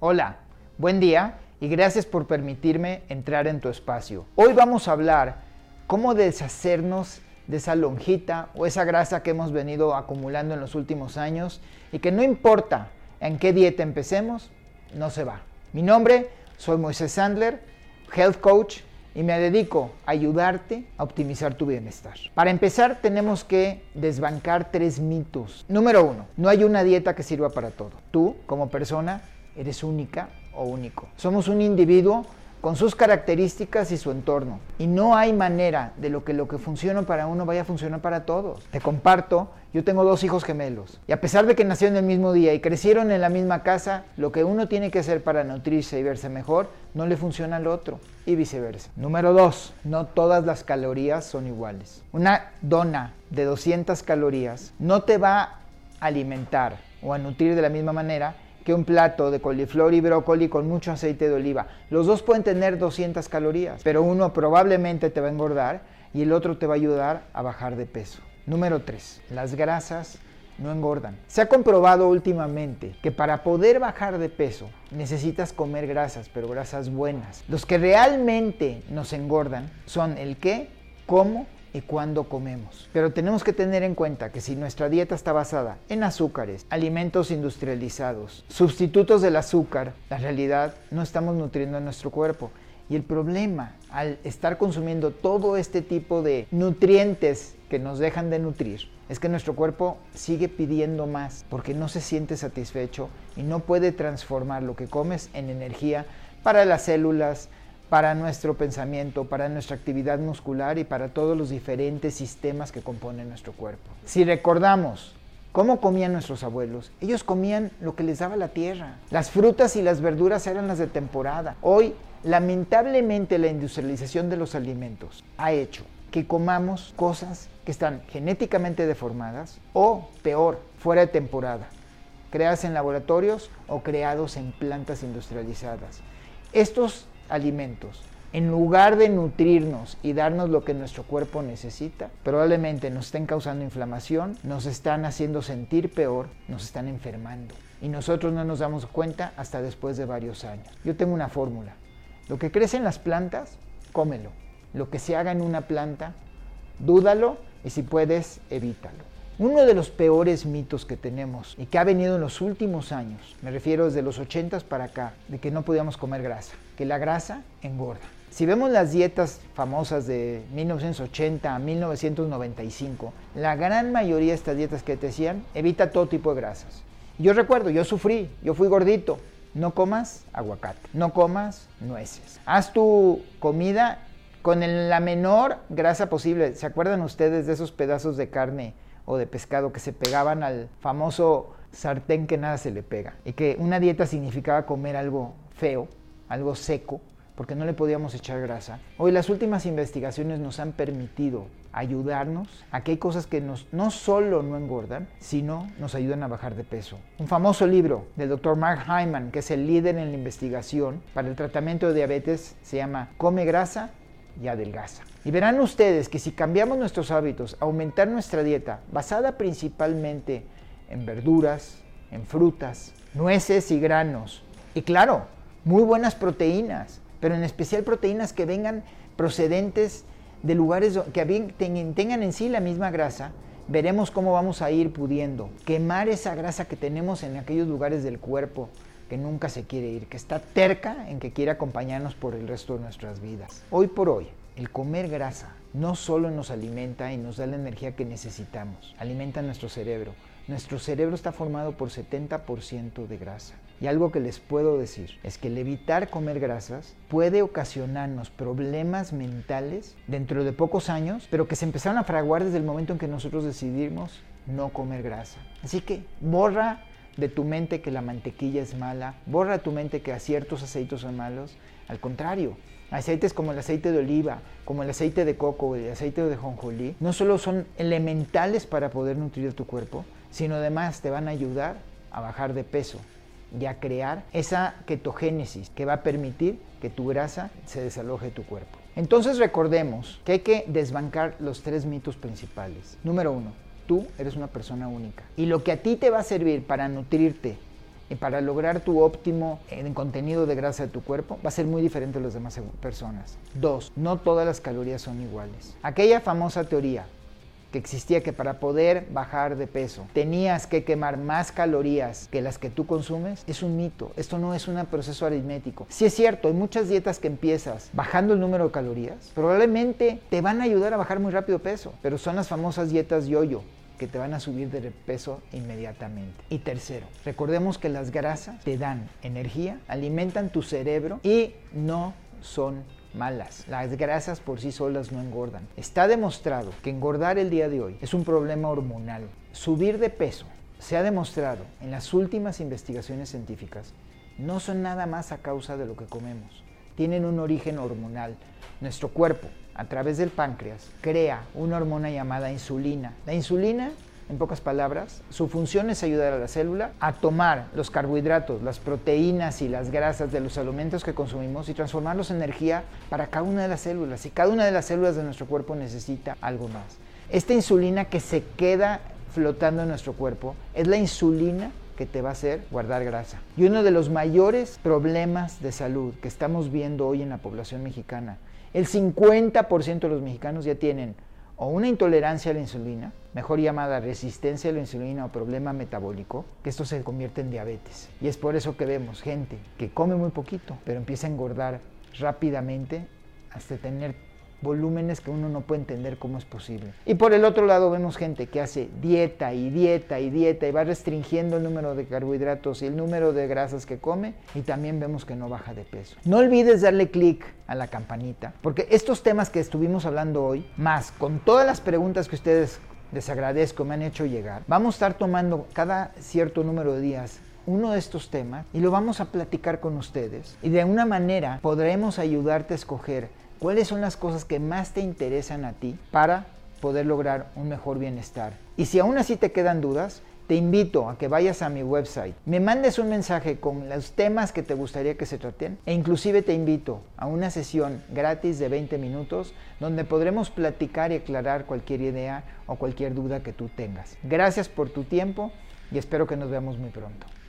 Hola, buen día y gracias por permitirme entrar en tu espacio. Hoy vamos a hablar cómo deshacernos de esa lonjita o esa grasa que hemos venido acumulando en los últimos años y que no importa en qué dieta empecemos, no se va. Mi nombre, soy Moisés Sandler, Health Coach, y me dedico a ayudarte a optimizar tu bienestar. Para empezar, tenemos que desbancar 3 mitos. Número 1, no hay una dieta que sirva para todo. Tú, como persona, eres única o único. Somos un individuo con sus características y su entorno. Y no hay manera de lo que funciona para uno vaya a funcionar para todos. Te comparto, yo tengo 2 hijos gemelos. Y a pesar de que nacieron el mismo día y crecieron en la misma casa, lo que uno tiene que hacer para nutrirse y verse mejor, no le funciona al otro. Y viceversa. Número 2, no todas las calorías son iguales. Una dona de 200 calorías no te va a alimentar o a nutrir de la misma manera que un plato de coliflor y brócoli con mucho aceite de oliva. Los dos pueden tener 200 calorías, pero uno probablemente te va a engordar y el otro te va a ayudar a bajar de peso. Número 3, las grasas no engordan. Se ha comprobado últimamente que para poder bajar de peso necesitas comer grasas, pero grasas buenas. Los que realmente nos engordan son el qué, cómo y cuándo comemos. Pero tenemos que tener en cuenta que si nuestra dieta está basada en azúcares, alimentos industrializados, sustitutos del azúcar, la realidad no estamos nutriendo a nuestro cuerpo. Y el problema al estar consumiendo todo este tipo de nutrientes que nos dejan de nutrir es que nuestro cuerpo sigue pidiendo más porque no se siente satisfecho y no puede transformar lo que comes en energía para las células, para nuestro pensamiento, para nuestra actividad muscular y para todos los diferentes sistemas que componen nuestro cuerpo. Si recordamos cómo comían nuestros abuelos, ellos comían lo que les daba la tierra. Las frutas y las verduras eran las de temporada. Hoy, lamentablemente, la industrialización de los alimentos ha hecho que comamos cosas que están genéticamente deformadas o, peor, fuera de temporada, creadas en laboratorios o creados en plantas industrializadas. Estos alimentos, en lugar de nutrirnos y darnos lo que nuestro cuerpo necesita, probablemente nos estén causando inflamación, nos están haciendo sentir peor, nos están enfermando. Y nosotros no nos damos cuenta hasta después de varios años. Yo tengo una fórmula. Lo que crece en las plantas, cómelo. Lo que se haga en una planta, dúdalo y si puedes, evítalo. Uno de los peores mitos que tenemos y que ha venido en los últimos años, me refiero desde los 80s para acá, de que no podíamos comer grasa, que la grasa engorda. Si vemos las dietas famosas de 1980 a 1995, la gran mayoría de estas dietas que te decían, evita todo tipo de grasas. Yo recuerdo, yo sufrí, yo fui gordito. No comas aguacate, no comas nueces. Haz tu comida con la menor grasa posible. ¿Se acuerdan ustedes de esos pedazos de carne o de pescado que se pegaban al famoso sartén que nada se le pega? Y que una dieta significaba comer algo feo, algo seco, porque no le podíamos echar grasa. Hoy las últimas investigaciones nos han permitido ayudarnos a que hay cosas que no solo no engordan, sino nos ayudan a bajar de peso. Un famoso libro del Dr. Mark Hyman, que es el líder en la investigación para el tratamiento de diabetes, se llama Come grasa y adelgaza. Y verán ustedes que si cambiamos nuestros hábitos, aumentar nuestra dieta basada principalmente en verduras, en frutas, nueces y granos, y claro, muy buenas proteínas, pero en especial proteínas que vengan procedentes de lugares que tengan en sí la misma grasa, veremos cómo vamos a ir pudiendo quemar esa grasa que tenemos en aquellos lugares del cuerpo que nunca se quiere ir, que está terca en que quiere acompañarnos por el resto de nuestras vidas. Hoy por hoy, el comer grasa no solo nos alimenta y nos da la energía que necesitamos, alimenta nuestro cerebro. Nuestro cerebro está formado por 70% de grasa. Y algo que les puedo decir es que el evitar comer grasas puede ocasionarnos problemas mentales dentro de pocos años, pero que se empezaron a fraguar desde el momento en que nosotros decidimos no comer grasa. Así que borra de tu mente que la mantequilla es mala, borra de tu mente que ciertos aceites son malos. Al contrario, aceites como el aceite de oliva, como el aceite de coco o el aceite de jonjolí, no solo son elementales para poder nutrir tu cuerpo, sino además te van a ayudar a bajar de peso y a crear esa ketogénesis que va a permitir que tu grasa se desaloje de tu cuerpo. Entonces recordemos que hay que desbancar los 3 mitos principales. Número 1, tú eres una persona única. Y lo que a ti te va a servir para nutrirte y para lograr tu óptimo en contenido de grasa de tu cuerpo, va a ser muy diferente a las demás personas. 2. No todas las calorías son iguales. Aquella famosa teoría que existía que para poder bajar de peso tenías que quemar más calorías que las que tú consumes, es un mito. Esto no es un proceso aritmético. Sí es cierto, hay muchas dietas que empiezas bajando el número de calorías, probablemente te van a ayudar a bajar muy rápido peso, pero son las famosas dietas yo-yo que te van a subir de peso inmediatamente. Y tercero, recordemos que las grasas te dan energía, alimentan tu cerebro y no son malas. Las grasas por sí solas no engordan. Está demostrado que engordar el día de hoy es un problema hormonal. Subir de peso, se ha demostrado en las últimas investigaciones científicas, no son nada más a causa de lo que comemos. Tienen un origen hormonal. Nuestro cuerpo, a través del páncreas, crea una hormona llamada insulina. La insulina, en pocas palabras, su función es ayudar a la célula a tomar los carbohidratos, las proteínas y las grasas de los alimentos que consumimos y transformarlos en energía para cada una de las células. Y cada una de las células de nuestro cuerpo necesita algo más. Esta insulina que se queda flotando en nuestro cuerpo es la insulina que te va a hacer guardar grasa. Y uno de los mayores problemas de salud que estamos viendo hoy en la población mexicana, el 50% de los mexicanos ya tienen o una intolerancia a la insulina, mejor llamada resistencia a la insulina o problema metabólico, que esto se convierte en diabetes. Y es por eso que vemos gente que come muy poquito, pero empieza a engordar rápidamente hasta tener volúmenes que uno no puede entender cómo es posible. Y por el otro lado vemos gente que hace dieta y dieta y dieta y va restringiendo el número de carbohidratos y el número de grasas que come y también vemos que no baja de peso. No olvides darle clic a la campanita, porque estos temas que estuvimos hablando hoy, más con todas las preguntas que ustedes, les agradezco, me han hecho llegar, vamos a estar tomando cada cierto número de días uno de estos temas y lo vamos a platicar con ustedes y de alguna manera podremos ayudarte a escoger cuáles son las cosas que más te interesan a ti para poder lograr un mejor bienestar. Y si aún así te quedan dudas, te invito a que vayas a mi website, me mandes un mensaje con los temas que te gustaría que se traten e inclusive te invito a una sesión gratis de 20 minutos donde podremos platicar y aclarar cualquier idea o cualquier duda que tú tengas. Gracias por tu tiempo y espero que nos veamos muy pronto.